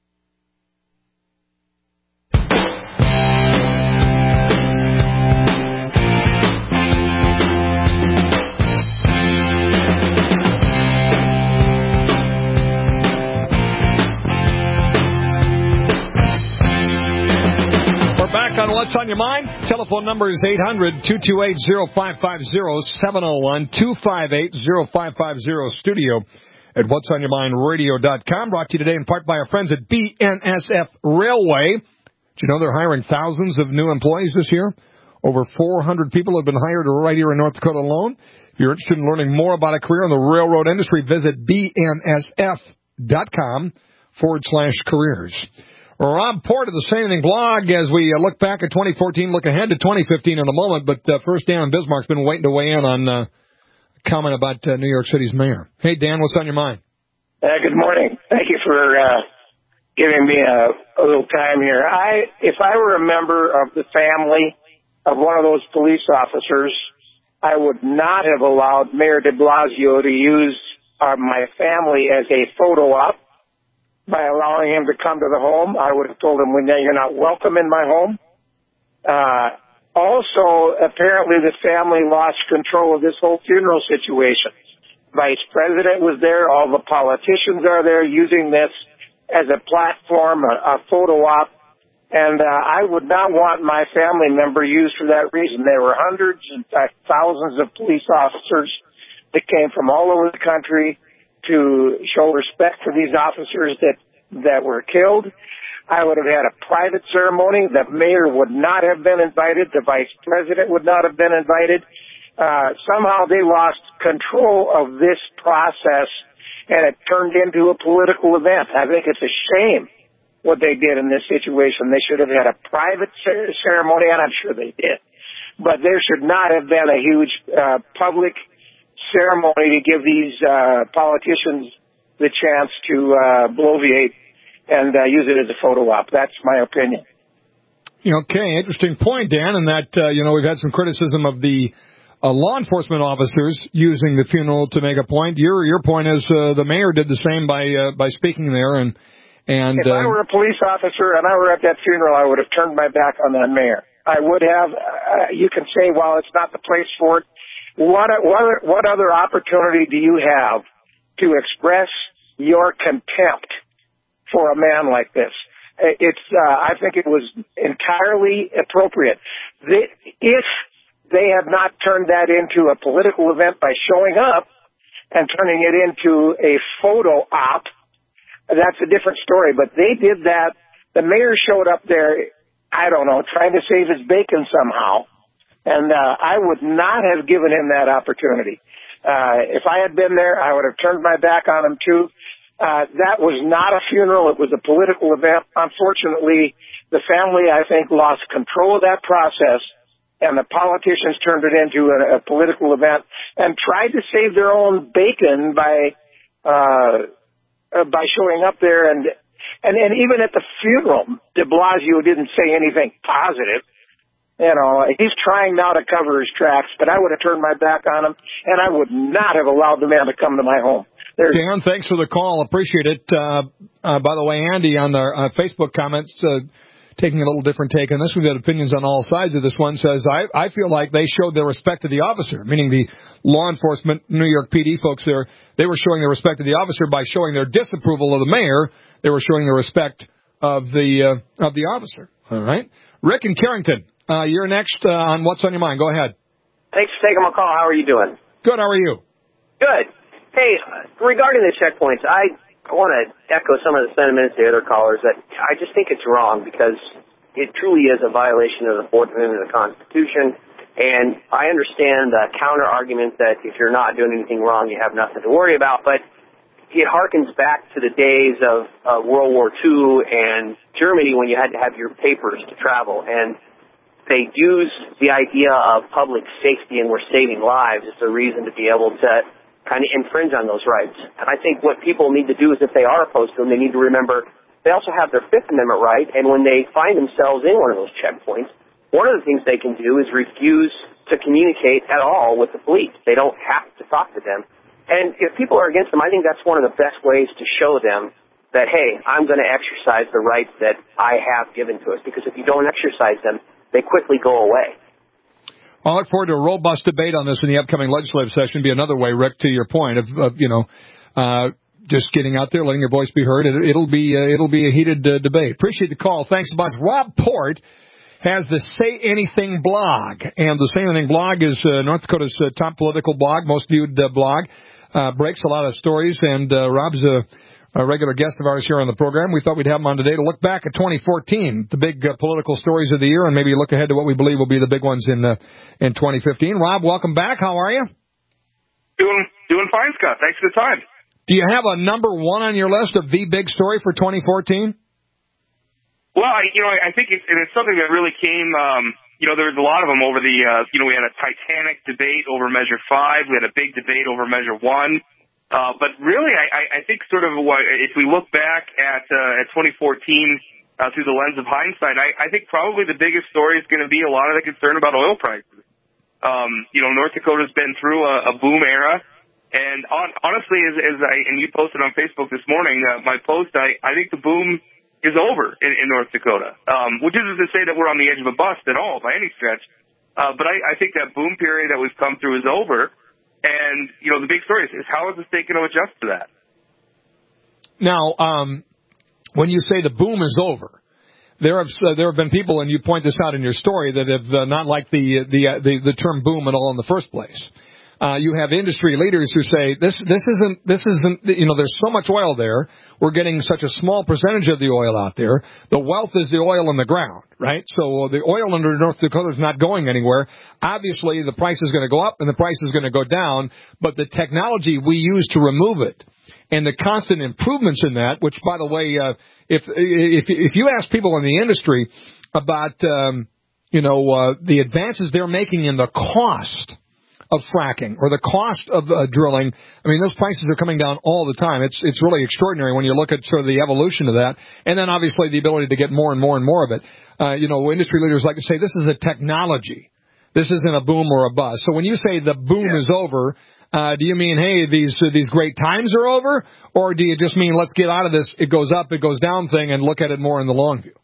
On What's on Your Mind? Telephone number is eight hundred, two two eight, oh five five oh, seven oh one, two five eight, oh five five oh, studio at whats on your mind radio dot com. Brought to you today in part by our friends at B N S F Railway. Did you know they're hiring thousands of new employees this year? Over four hundred people have been hired right here in North Dakota alone. If you're interested in learning more about a career in the railroad industry, visit B N S F dot com forward slash careers. Rob Port of the Same Thing blog as we uh, look back at twenty fourteen, look ahead to twenty fifteen in a moment. But uh, first, Dan in Bismarck's been waiting to weigh in on uh, a comment about uh, New York City's mayor. Hey, Dan, what's on your mind? Uh, good morning. Thank you for uh, giving me a, a little time here. I, if I were a member of the family of one of those police officers, I would not have allowed Mayor de Blasio to use uh, my family as a photo op. By allowing him to come to the home, I would have told him, well, you're not welcome in my home. Uh, also, apparently the family lost control of this whole funeral situation. Vice President was there. All the politicians are there using this as a platform, a, a photo op. And uh, I would not want my family member used for that reason. There were hundreds, in fact, thousands of police officers that came from all over the country to show respect for these officers that, that were killed. I would have had a private ceremony. The mayor would not have been invited. The vice president would not have been invited. Uh, somehow they lost control of this process, and it turned into a political event. I think it's a shame what they did in this situation. They should have had a private ceremony, and I'm sure they did. But there should not have been a huge uh, public ceremony to give these uh, politicians the chance to uh, bloviate and uh, use it as a photo op. That's my opinion. Okay, interesting point, Dan, in that, uh, you know, we've had some criticism of the uh, law enforcement officers using the funeral to make a point. Your your point is uh, the mayor did the same by uh, by speaking there. and and If uh, I were a police officer and I were at that funeral, I would have turned my back on that mayor. I would have. Uh, you can say, well, it's not the place for it. What, what, what other opportunity do you have to express your contempt for a man like this? It's, uh, I think it was entirely appropriate. The, if they had not turned that into a political event by showing up and turning it into a photo op, that's a different story. But they did that. The mayor showed up there, I don't know, trying to save his bacon somehow. And uh, I would not have given him that opportunity. Uh, if I had been there, I would have turned my back on him, too. Uh, that was not a funeral. It was a political event. Unfortunately, the family, I think, lost control of that process, and the politicians turned it into a, a political event and tried to save their own bacon by uh, uh, by showing up there. And And, and even at the funeral, de Blasio didn't say anything positive. You know, he's trying now to cover his tracks, but I would have turned my back on him, and I would not have allowed the man to come to my home. There's Dan, thanks for the call. Appreciate it. Uh, uh, by the way, Andy, on the uh, Facebook comments, uh, taking a little different take on this. We've got opinions on all sides of this one. Says, I, I feel like they showed their respect to the officer, meaning the law enforcement New York P D folks there. They were showing their respect to the officer by showing their disapproval of the mayor. They were showing their respect of the uh, of the officer. All right. Rick in Carrington, uh, you're next uh, on What's on Your Mind. Go ahead. Thanks for taking my call. How are you doing? Good. How are you? Good. Hey, regarding the checkpoints, I want to echo some of the sentiments of the other callers that I just think it's wrong because it truly is a violation of the Fourth Amendment of the Constitution. And I understand the counter argument that if you're not doing anything wrong, you have nothing to worry about. But it harkens back to the days of uh, World War Two and Germany when you had to have your papers to travel. And they used the idea of public safety and we're saving lives as a reason to be able to kind of infringe on those rights. And I think what people need to do is if they are opposed to them, they need to remember they also have their Fifth Amendment right, and when they find themselves in one of those checkpoints, one of the things they can do is refuse to communicate at all with the police. They don't have to talk to them. And if people are against them, I think that's one of the best ways to show them that, hey, I'm going to exercise the rights that I have given to us, because if you don't exercise them, they quickly go away. I look forward to a robust debate on this in the upcoming legislative session. Be another way, Rick, to your point of, of you know, uh, just getting out there, letting your voice be heard. It, it'll be uh, it'll be a heated uh, debate. Appreciate the call. Thanks a bunch. Rob Port has the Say Anything blog, and the Say Anything blog is uh, North Dakota's uh, top political blog, most viewed uh, blog. Uh, breaks a lot of stories, and uh, Rob's a. a regular guest of ours here on the program. We thought we'd have him on today to look back at twenty fourteen, the big uh, political stories of the year, and maybe look ahead to what we believe will be the big ones in uh, in twenty fifteen. Rob, welcome back. How are you? Doing doing fine, Scott. Thanks for the time. Do you have a number one on your list of the big story for twenty fourteen? Well, I, you know, I think it's, it's something that really came. Um, you know, there was a lot of them over the. Uh, you know, we had a Titanic debate over Measure Five. We had a big debate over Measure One. Uh, but really, I, I think sort of what, if we look back at, uh, at twenty fourteen, uh, through the lens of hindsight, I, I think probably the biggest story is going to be a lot of the concern about oil prices. Um, you know, North Dakota's been through a, a boom era. And on, honestly, as, as I, and you posted on Facebook this morning, uh, my post, I, I think the boom is over in, in North Dakota. Um, which isn't to say that we're on the edge of a bust at all by any stretch. Uh, but I, I think that boom period that we've come through is over. And, you know, the big story is, is how is the state going to adjust to that? Now, um, when you say the boom is over, there have uh, there have been people, and you point this out in your story, that have uh, not liked the, the uh, the the term boom at all in the first place. Uh, you have industry leaders who say this this isn't this isn't you know there's so much oil there, we're getting such a small percentage of the oil out there. The wealth is the oil in the ground, right? So the oil under North Dakota is not going anywhere. Obviously, the price is going to go up and the price is going to go down, but the technology we use to remove it and the constant improvements in that, which by the way, uh, if if if you ask people in the industry about um, you know uh, the advances they're making in the cost of fracking or the cost of uh, drilling, I mean, those prices are coming down all the time. It's it's really extraordinary when you look at sort of the evolution of that. And then obviously the ability to get more and more and more of it. Uh, you know, industry leaders like to say this is a technology. This isn't a boom or a bust. So when you say the boom yeah. is over, uh, do you mean, hey, these uh, these great times are over? Or do you just mean let's get out of this, it goes up, it goes down thing and look at it more in the long view?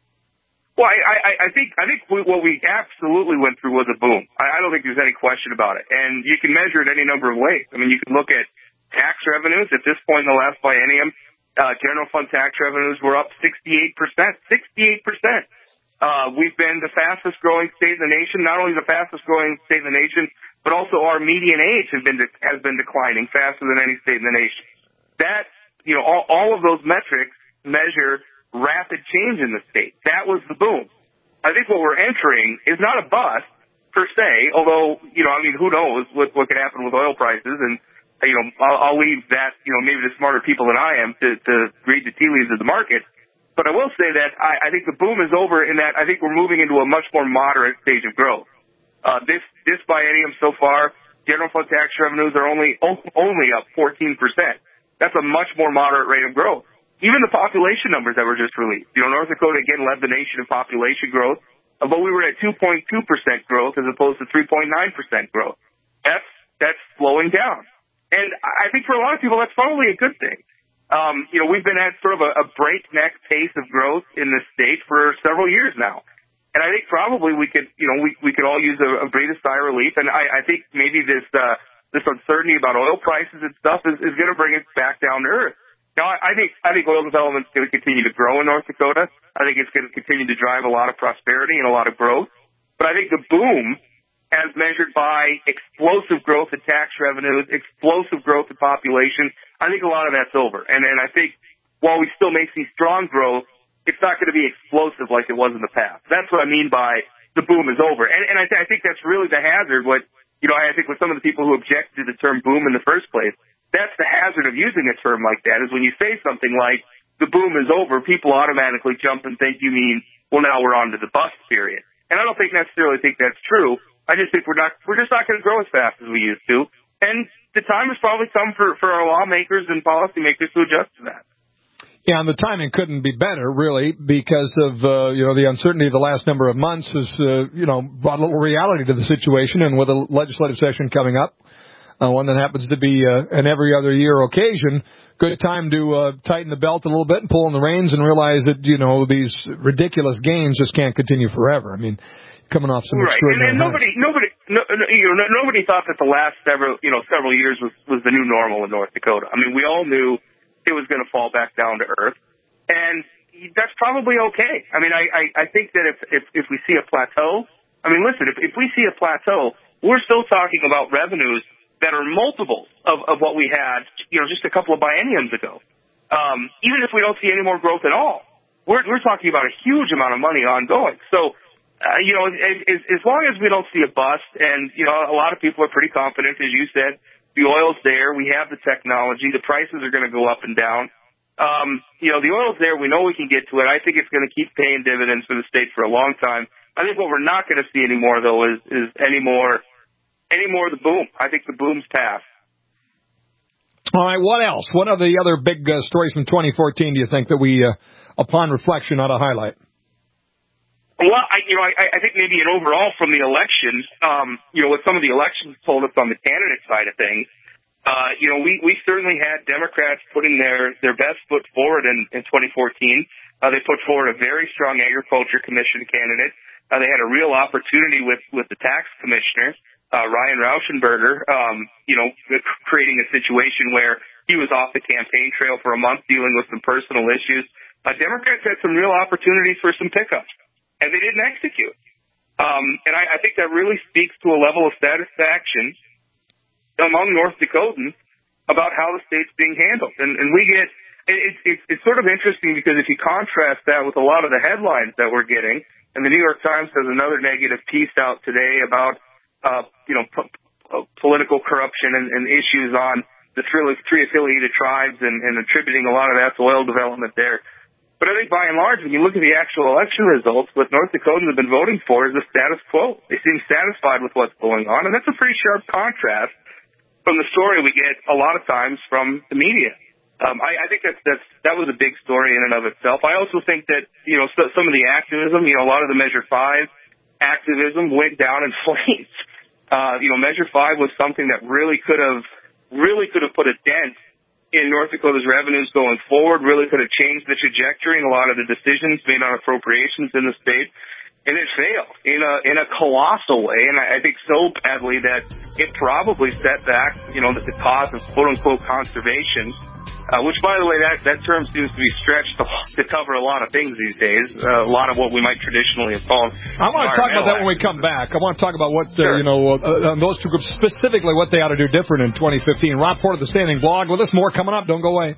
Well, I, I, I think I think we, what we absolutely went through was a boom. I, I don't think there's any question about it. And you can measure it any number of ways. I mean, you can look at tax revenues. At this point in the last biennium, uh, general fund tax revenues were up sixty-eight percent. sixty-eight percent. Uh, we've been the fastest growing state in the nation, not only the fastest growing state in the nation, but also our median age has been, de- has been declining faster than any state in the nation. That, you know, all, all of those metrics measure rapid change in the state. That was the boom. I think what we're entering is not a bust per se, although, you know, I mean, who knows what, what could happen with oil prices, and, you know, I'll, I'll leave that, you know, maybe the smarter people than I am to, to read the tea leaves of the market. But I will say that I, I think the boom is over in that I think we're moving into a much more moderate stage of growth. Uh, this, this biennium so far, general fund tax revenues are only, only up fourteen percent. That's a much more moderate rate of growth. even the population numbers that were just released. You know, North Dakota, again, led the nation in population growth, but we were at two point two percent growth as opposed to three point nine percent growth. That's, that's slowing down. And I think for a lot of people, that's probably a good thing. Um, you know, we've been at sort of a, a breakneck pace of growth in this state for several years now. And I think probably we could, you know, we, we could all use a, a breathe a sigh of relief. And I, I think maybe this, uh, this uncertainty about oil prices and stuff is, is going to bring it back down to earth. Now, I think I think oil development is going to continue to grow in North Dakota. I think it's going to continue to drive a lot of prosperity and a lot of growth. But I think the boom, as measured by explosive growth in tax revenues, explosive growth in population, I think a lot of that's over. And and I think while we still may see strong growth, it's not going to be explosive like it was in the past. That's what I mean by the boom is over. And and I, th- I think that's really the hazard. What you know, I think with some of the people who objected to the term boom in the first place. That's the hazard of using a term like that, is when you say something like, the boom is over, people automatically jump and think you mean, well, now we're on to the bust period. And I don't think necessarily think that's true. I just think we're not, we're just not going to grow as fast as we used to. And the time has probably come for, for our lawmakers and policymakers to adjust to that. Yeah, and the timing couldn't be better, really, because of, uh, you know, the uncertainty of the last number of months has, uh, you know, brought a little reality to the situation. And with a legislative session coming up, Uh, one that happens to be uh, an every other year occasion, good time to uh, tighten the belt a little bit and pull in the reins and realize that, you know, these ridiculous gains just can't continue forever. I mean, coming off some right. extraordinary and, and nobody, nobody, no, no, you know, nobody thought that the last several, you know, several years was, was the new normal in North Dakota. I mean, we all knew it was going to fall back down to earth, and that's probably okay. I mean, I, I, I think that if, if, if we see a plateau, I mean, listen, if, if we see a plateau, we're still talking about revenues that are multiples of, of what we had, you know, just a couple of bienniums ago. Um, even if we don't see any more growth at all, we're, we're talking about a huge amount of money ongoing. So, uh, you know, as, as long as we don't see a bust, and, you know, a lot of people are pretty confident, as you said, the oil's there, we have the technology, the prices are going to go up and down. Um, you know, the oil's there, we know we can get to it. I think it's going to keep paying dividends for the state for a long time. I think what we're not going to see anymore, though, is, is any more Any more of the boom. I think the boom's passed. All right, what else? What are the other big uh, stories from twenty fourteen do you think that we, uh, upon reflection, ought to highlight? Well, I, you know, I, I think maybe an overall from the election, um, you know, what some of the elections told us on the candidate side of things, uh, you know, we, we certainly had Democrats putting their, their best foot forward in, in twenty fourteen. Uh, they put forward a very strong agriculture commission candidate. Uh, they had a real opportunity with, with the tax commissioner. Uh, Ryan Rauschenberger, um, you know, creating a situation where he was off the campaign trail for a month dealing with some personal issues. Uh, Democrats had some real opportunities for some pickups, and they didn't execute. Um, and I, I think that really speaks to a level of satisfaction among North Dakotans about how the state's being handled. And, and we get, it, it, it's sort of interesting because if you contrast that with a lot of the headlines that we're getting, and the New York Times has another negative piece out today about Uh, you know, p- p- political corruption and, and issues on the three, three affiliated tribes and, and attributing a lot of that to oil development there. But I think by and large, when you look at the actual election results, what North Dakotans have been voting for is the status quo. They seem satisfied with what's going on, and that's a pretty sharp contrast from the story we get a lot of times from the media. Um, I, I think that's, that's, that was a big story in and of itself. I also think that, you know, so, some of the activism, you know, a lot of the Measure five activism went down in flames. Uh, you know, Measure five was something that really could have, really could have put a dent in North Dakota's revenues going forward, really could have changed the trajectory and a lot of the decisions made on appropriations in the state. And it failed in a, in a colossal way. And I, I think so badly that it probably set back, you know, the, the cause of quote unquote conservation. Uh, which, by the way, that, that term seems to be stretched to, to cover a lot of things these days, uh, a lot of what we might traditionally have called I want to talk about that when we come back. I want to talk about what, sure. uh, you know, uh, those two groups, specifically what they ought to do different in twenty fifteen. Rob Porter, the Standing Blog, with us. More coming up. Don't go away.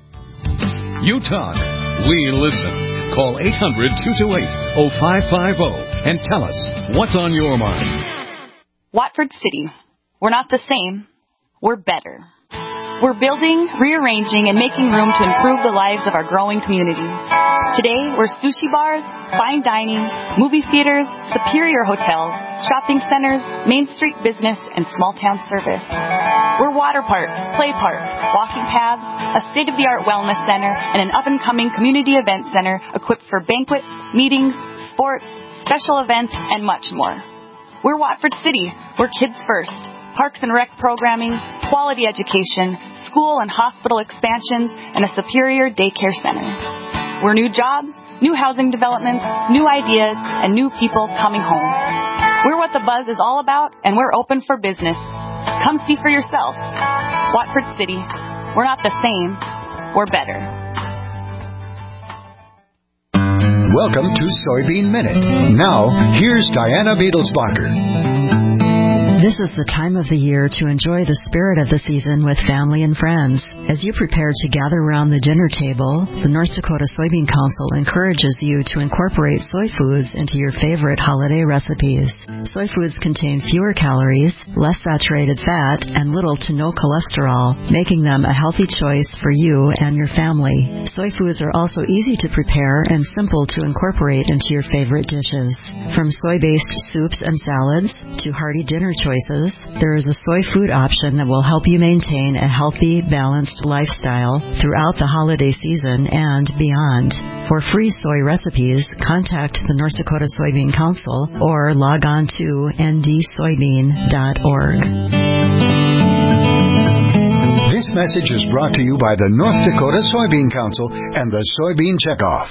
You talk. We listen. Call eight hundred two two eight oh five five oh and tell us what's on your mind. Watford City. We're not the same. We're better. We're building, rearranging, and making room to improve the lives of our growing community. Today, we're sushi bars, fine dining, movie theaters, superior hotels, shopping centers, Main Street business, and small-town service. We're water parks, play parks, walking paths, a state-of-the-art wellness center, and an up-and-coming community event center equipped for banquets, meetings, sports, special events, and much more. We're Watford City. We're kids first. Parks and rec programming, quality education, school and hospital expansions, and a superior daycare center. We're new jobs, new housing developments, new ideas, and new people coming home. We're what the buzz is all about, and we're open for business. Come see for yourself. Watford City. We're not the same. We're better. Welcome to Soybean Minute. Now, here's Diana Beadlesbacher. This is the time of the year to enjoy the spirit of the season with family and friends. As you prepare to gather around the dinner table, the North Dakota Soybean Council encourages you to incorporate soy foods into your favorite holiday recipes. Soy foods contain fewer calories, less saturated fat, and little to no cholesterol, making them a healthy choice for you and your family. Soy foods are also easy to prepare and simple to incorporate into your favorite dishes. From soy-based soups and salads to hearty dinner choices, there is a soy food option that will help you maintain a healthy, balanced lifestyle throughout the holiday season and beyond. For free soy recipes, contact the North Dakota Soybean Council or log on to n d soybean dot org. This message is brought to you by the North Dakota Soybean Council and the Soybean Checkoff.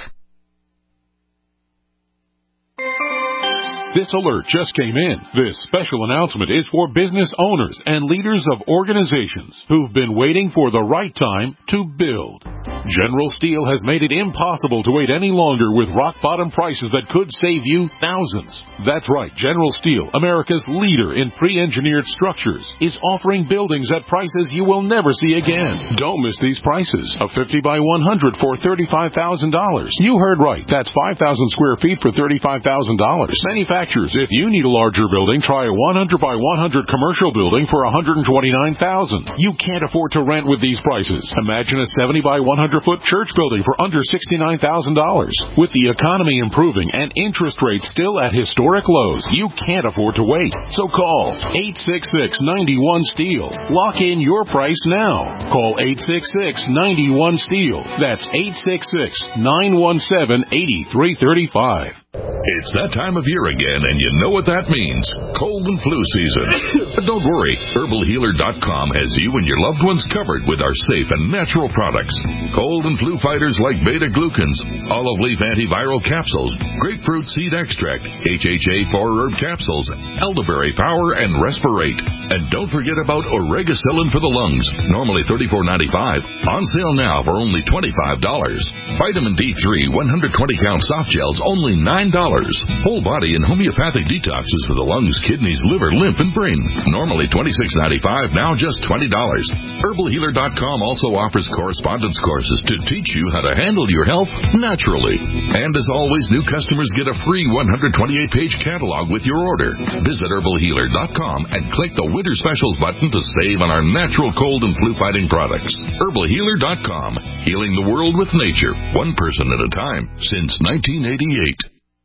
This alert just came in. This special announcement is for business owners and leaders of organizations who've been waiting for the right time to build. General Steel has made it impossible to wait any longer with rock-bottom prices that could save you thousands. That's right, General Steel, America's leader in pre-engineered structures, is offering buildings at prices you will never see again. Don't miss these prices. A fifty by one hundred for thirty-five thousand dollars. You heard right. That's five thousand square feet for thirty-five thousand dollars. Manufacturers, if you need a larger building, try a one hundred by one hundred commercial building for one hundred twenty-nine thousand dollars. You can't afford to rent with these prices. Imagine a seventy by one hundred foot church building for under sixty-nine thousand dollars. With the economy improving and interest rates still at historic lows, you can't afford to wait. So call eight six six, nine one, STEEL. Lock in your price now. Call eight six six, nine one, STEEL. That's eight six six, nine one seven, eight three three five. It's that time of year again, and you know what that means. Cold and flu season. But don't worry. Herbal Healer dot com has you and your loved ones covered with our safe and natural products. Cold and flu fighters like beta-glucans, olive leaf antiviral capsules, grapefruit seed extract, H H A four-herb capsules, elderberry power, and Respirate. And don't forget about Oregacillin for the lungs, normally thirty-four ninety-five, on sale now for only twenty-five dollars. Vitamin D three one hundred twenty count soft gels, only nine dollars. Whole body and homeopathic detoxes for the lungs, kidneys, liver, lymph, and brain. Normally twenty-six ninety-five, now just twenty dollars. Herbal Healer dot com also offers correspondence courses to teach you how to handle your health naturally. And as always, new customers get a free one hundred twenty-eight page catalog with your order. Visit Herbal Healer dot com and click the Winter Specials button to save on our natural cold and flu fighting products. Herbal Healer dot com, healing the world with nature, one person at a time, since nineteen eighty-eight.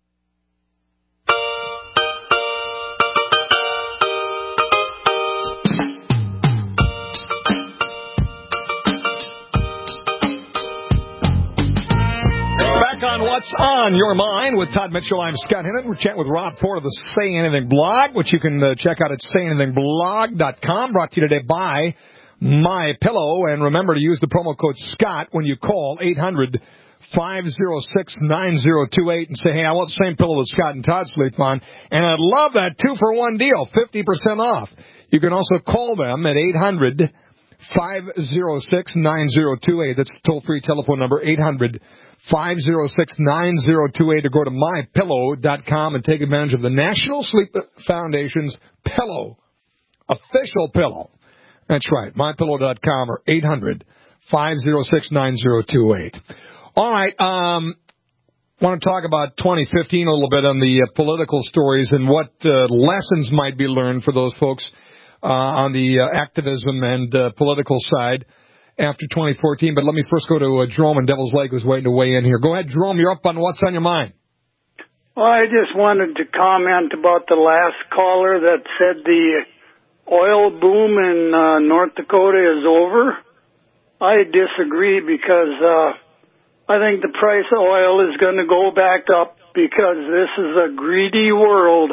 On What's on Your Mind with Todd Mitchell. I'm Scott Hennon. We're chatting with Rob Ford of the Say Anything blog, which you can uh, check out at say anything blog dot com. Brought to you today by MyPillow. And remember to use the promo code Scott when you call eight hundred, five oh six, nine oh two eight and say, hey, I want the same pillow that Scott and Todd sleep on. And I'd love that two-for-one deal, fifty percent off. You can also call them at eight hundred, five oh six, nine oh two eight. That's the toll-free telephone number, eight hundred, five oh six, nine oh two eight, or go to my pillow dot com and take advantage of the National Sleep Foundation's pillow, official pillow. That's right, my pillow dot com or eight hundred, five oh six, nine oh two eight. All right, um, want to talk about twenty fifteen a little bit on the uh, political stories and what uh, lessons might be learned for those folks uh, on the uh, activism and uh, political side after twenty fourteen. But let me first go to uh, Jerome in Devil's Lake, who's waiting to weigh in here. Go ahead, Jerome. You're up on What's on Your Mind. Well, I just wanted to comment about the last caller that said the oil boom in uh, North Dakota is over. I disagree because uh, I think the price of oil is going to go back up because this is a greedy world.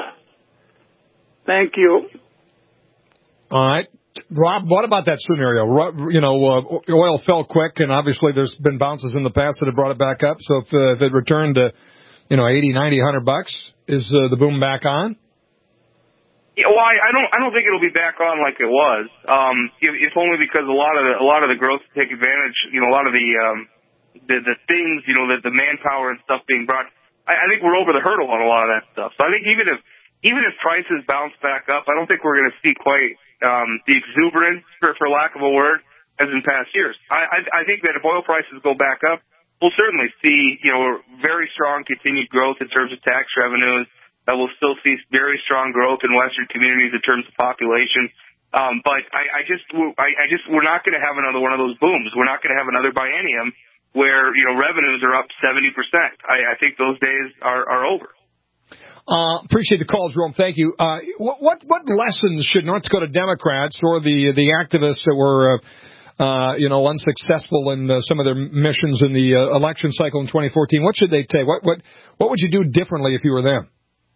Thank you. All right. Rob, what about that scenario? You know, uh, oil fell quick, and obviously there's been bounces in the past that have brought it back up. So if, uh, if it returned to, you know, eighty, ninety, one hundred bucks, is uh, the boom back on? Yeah, well, I, I don't, I don't think it'll be back on like it was. Um, it, it's only because a lot of the, a lot of the growth to take advantage, you know, a lot of the, um, the, the things, you know, the, the manpower and stuff being brought. I, I think we're over the hurdle on a lot of that stuff. So I think even if, even if prices bounce back up, I don't think we're going to see quite um, the exuberance, for, for lack of a word, as in past years. I, I, I think that if oil prices go back up, we'll certainly see, you know, very strong continued growth in terms of tax revenues. Uh, we'll still see very strong growth in Western communities in terms of population. Um, but I, I just, I, I just, we're not going to have another one of those booms. We're not going to have another biennium where, you know, revenues are up seventy percent. I, I think those days are, are over. Uh, appreciate the call, Jerome. Thank you. Uh, what, what, what lessons should North Dakota Democrats or the, the activists that were, uh, uh, you know, unsuccessful in uh, some of their missions in the uh, election cycle in twenty fourteen, what should they take? What, what, what would you do differently if you were them?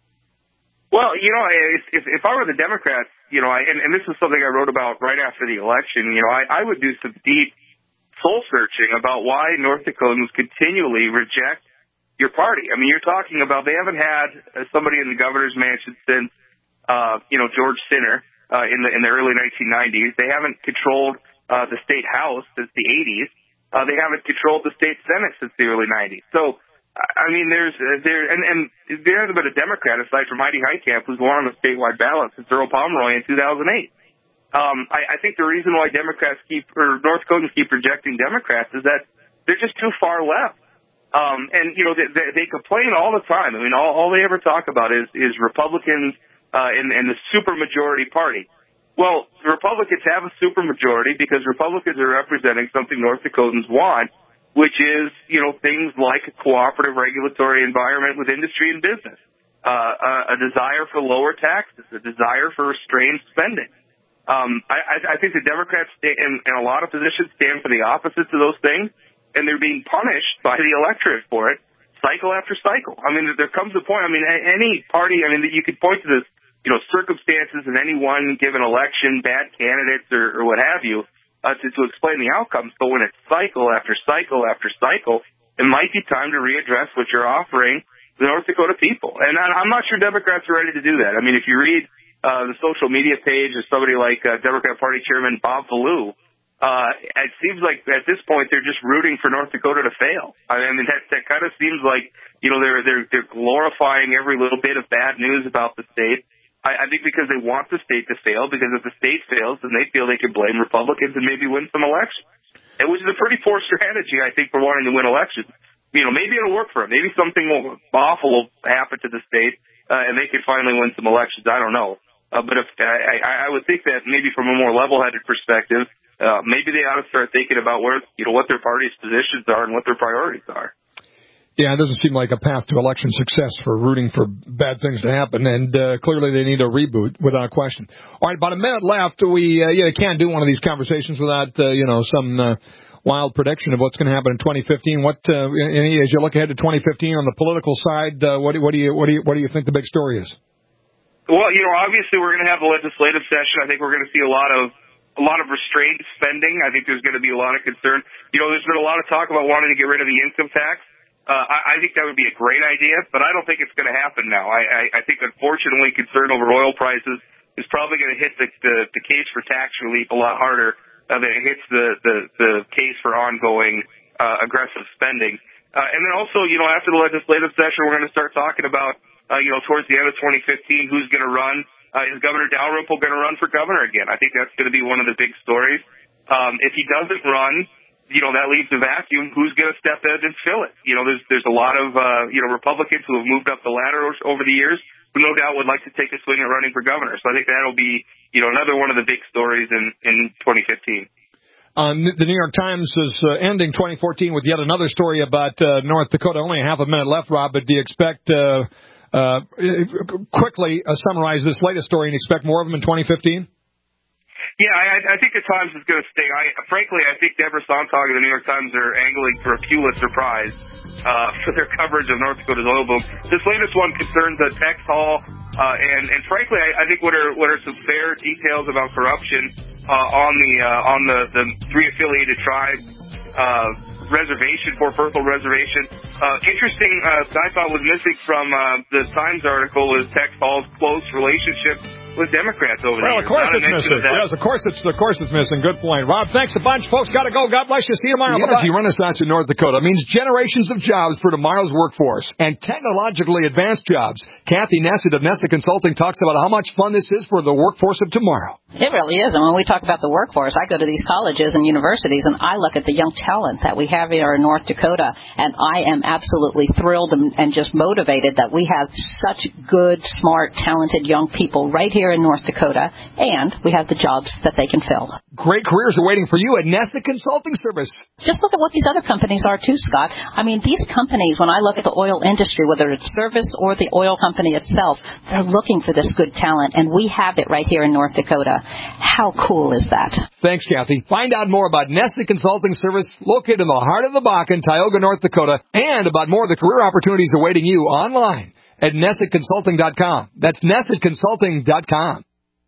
Well, you know, if, if I were the Democrats, you know, I, and, and this is something I wrote about right after the election, you know, I, I would do some deep soul searching about why North Dakotans continually reject your party. I mean, you're talking about they haven't had somebody in the governor's mansion since, uh, you know, George Sinner uh, in the in the early nineteen nineties. They haven't controlled uh, the state house since the eighties. Uh, they haven't controlled the state senate since the early nineties. So, I mean, there's uh, there and, and there hasn't been a Democrat aside from Heidi Heitkamp who's won on the statewide ballot since Earl Pomeroy in two thousand eight. Um, I, I think the reason why Democrats keep or North Dakotans keep rejecting Democrats is that they're just too far left. Um, and you know they, they, they complain all the time. I mean, all, all they ever talk about is is Republicans uh, and, and the supermajority party. Well, the Republicans have a supermajority because Republicans are representing something North Dakotans want, which is, you know, things like a cooperative regulatory environment with industry and business, uh, a, a desire for lower taxes, a desire for restrained spending. Um, I, I think the Democrats stay in, in a lot of positions stand for the opposites of those things, and they're being punished by the electorate for it, cycle after cycle. I mean, there comes a point, I mean, any party, I mean, you could point to this, you know, circumstances in any one given election, bad candidates or, or what have you, Uh, to, to explain the outcomes, but when it's cycle after cycle after cycle, it might be time to readdress what you're offering the North Dakota people. And I, I'm not sure Democrats are ready to do that. I mean, if you read uh, the social media page of somebody like uh, Democrat Party Chairman Bob Fallew, uh, it seems like at this point they're just rooting for North Dakota to fail. I mean, that, that kind of seems like, you know, they're they're they're glorifying every little bit of bad news about the state. I, I think because they want the state to fail, because if the state fails, then they feel they can blame Republicans and maybe win some elections. And which is a pretty poor strategy, I think, for wanting to win elections. You know, maybe it'll work for them. Maybe something will, awful will happen to the state, uh, and they can finally win some elections. I don't know. Uh, but if I, I, I would think that maybe from a more level-headed perspective, uh, maybe they ought to start thinking about where, you know, what their party's positions are and what their priorities are. Yeah, it doesn't seem like a path to election success for rooting for bad things to happen, and uh, clearly they need a reboot without question. All right, about a minute left. We uh, yeah can't do one of these conversations without uh, you know some uh, wild prediction of what's going to happen in twenty fifteen. What uh, as you look ahead to twenty fifteen on the political side, uh, what, what do you what do you what do you think the big story is? Well, you know, obviously we're going to have a legislative session. I think we're going to see a lot of a lot of restrained spending. I think there's going to be a lot of concern. You know, there's been a lot of talk about wanting to get rid of the income tax. Uh, I, I think that would be a great idea, but I don't think it's going to happen now. I, I, I think, unfortunately, concern over oil prices is probably going to hit the, the, the case for tax relief a lot harder uh, than it hits the, the, the case for ongoing uh, aggressive spending. Uh, and then also, you know, after the legislative session, we're going to start talking about, uh, you know, towards the end of twenty fifteen, who's going to run. Uh, is Governor Dalrymple going to run for governor again? I think that's going to be one of the big stories. Um, if he doesn't run, you know, that leaves a vacuum. Who's going to step in and fill it? You know, there's there's a lot of, uh, you know, Republicans who have moved up the ladder over the years. who no doubt would like to take a swing at running for governor. So I think that'll be, you know, another one of the big stories in, in twenty fifteen. Um, the New York Times is uh, ending twenty fourteen with yet another story about uh, North Dakota. Only a half a minute left, Rob, but do you expect, uh, uh, quickly uh, summarize this latest story and expect more of them in twenty fifteen? Yeah, I, I think the Times is going to stay. I, frankly, I think Deborah Sontag and the New York Times are angling for a Pulitzer Prize uh, for their coverage of North Dakota's oil boom. This latest one concerns uh, Tex Hall, uh, and, and frankly, I, I think what are what are some fair details about corruption uh, on the uh, on the, the three affiliated tribes uh, reservation, Fort Berthold reservation. Uh, interesting, uh, I thought was missing from uh, the Times article is Tex Hall's close relationship with Democrats over well, the years. Well, of course Not it's missing. Yes, of course it's of course it's missing. Good point, Rob. Thanks a bunch, folks. Got to go. God bless you. See you tomorrow. The energy renaissance in North Dakota means generations of jobs for tomorrow's workforce and technologically advanced jobs. Kathy Nessett of Nessett Consulting talks about how much fun this is for the workforce of tomorrow. It really is. And when we talk about the workforce, I go to these colleges and universities, and I look at the young talent that we have here in North Dakota, and I am absolutely thrilled and, and just motivated that we have such good, smart, talented young people right here in North Dakota. And we have the jobs that they can fill. Great careers are waiting for you at Nessett Consulting Service. Just look at what these other companies are, too, Scott. I mean, these companies, when I look at the oil industry, whether it's service or the oil company itself, they're looking for this good talent, and we have it right here in North Dakota. How cool is that? Thanks, Kathy. Find out more about Nessett Consulting Service, located in the heart of the Bakken, Tioga, North Dakota, and about more of the career opportunities awaiting you online at Nessett Consulting dot com. That's Nessett Consulting dot com.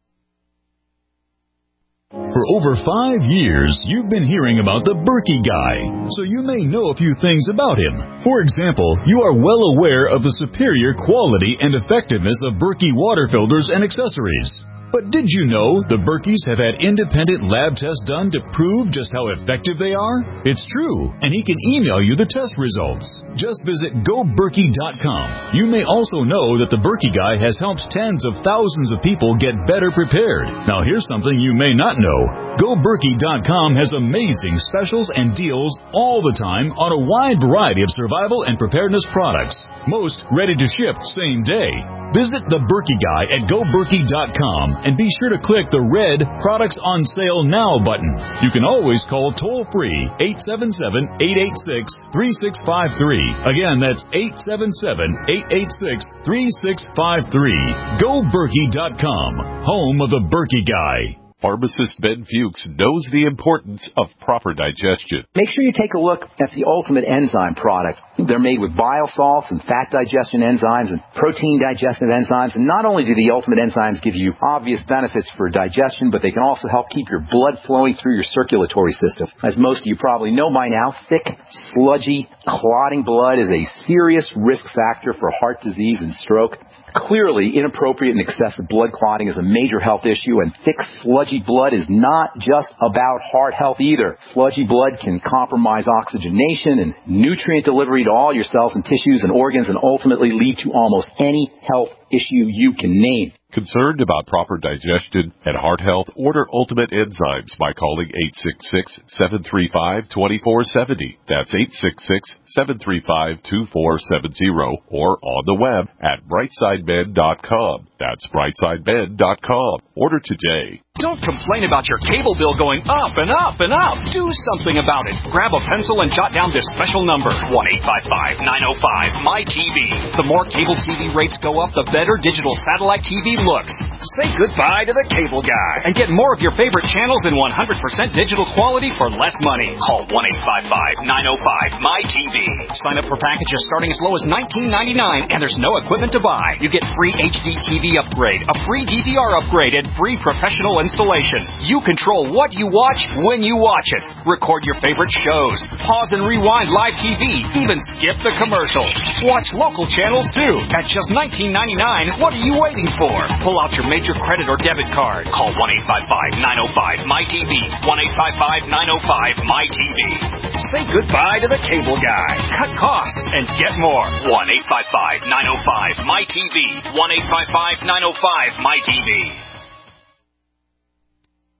For over five years, you've been hearing about the Berkey Guy, so you may know a few things about him. For example, you are well aware of the superior quality and effectiveness of Berkey water filters and accessories. But did you know the Berkeys have had independent lab tests done to prove just how effective they are? It's true, and he can email you the test results. Just visit go berkey dot com. You may also know that the Berkey Guy has helped tens of thousands of people get better prepared. Now here's something you may not know. go berkey dot com has amazing specials and deals all the time on a wide variety of survival and preparedness products. Most ready to ship same day. Visit the Berkey Guy at go berkey dot com and be sure to click the red Products on Sale Now button. You can always call toll-free eight seven seven, eight eight six, three six five three. Again, that's eight seven seven, eight eight six, three six five three. go berkey dot com, home of the Berkey Guy. Pharmacist Ben Fuchs knows the importance of proper digestion. Make sure you take a look at the Ultimate Enzyme product. They're made with bile salts and fat digestion enzymes and protein digestive enzymes. And not only do the Ultimate Enzymes give you obvious benefits for digestion, but they can also help keep your blood flowing through your circulatory system. As most of you probably know by now, thick, sludgy, clotting blood is a serious risk factor for heart disease and stroke. Clearly, inappropriate and excessive blood clotting is a major health issue, and thick, sludgy blood is not just about heart health either. Sludgy blood can compromise oxygenation and nutrient delivery to all your cells and tissues and organs, and ultimately lead to almost any health issue you can name. Concerned about proper digestion and heart health? Order Ultimate Enzymes by calling eight six six, seven three five, two four seven zero. That's eight six six, seven three five, two four seven zero, or on the web at brightside med dot com. That's brightside med dot com. Order today. Don't complain about your cable bill going up and up and up. Do something about it. Grab a pencil and jot down this special number, one eight five five, nine oh five, M Y T V. The more cable T V rates go up, the better digital satellite T V looks. Say goodbye to the cable guy and get more of your favorite channels in one hundred percent digital quality for less money. Call one eight five five, nine oh five, M Y T V. Sign up for packages starting as low as nineteen ninety-nine, and there's no equipment to buy. You get free H D T V upgrade, a free D V R upgrade, and free professional installation. You control what you watch when you watch it. Record your favorite shows. Pause and rewind live T V. Even skip the commercials. Watch local channels too. At just nineteen ninety-nine, what are you waiting for? Pull out your major credit or debit card. Call one eight five five, nine oh five, M Y T V. one eight five five, nine oh five, M Y T V. Say goodbye to the cable guy. Cut costs and get more. one eight five five, nine oh five, M Y T V. one eight five five, nine oh five, M Y T V.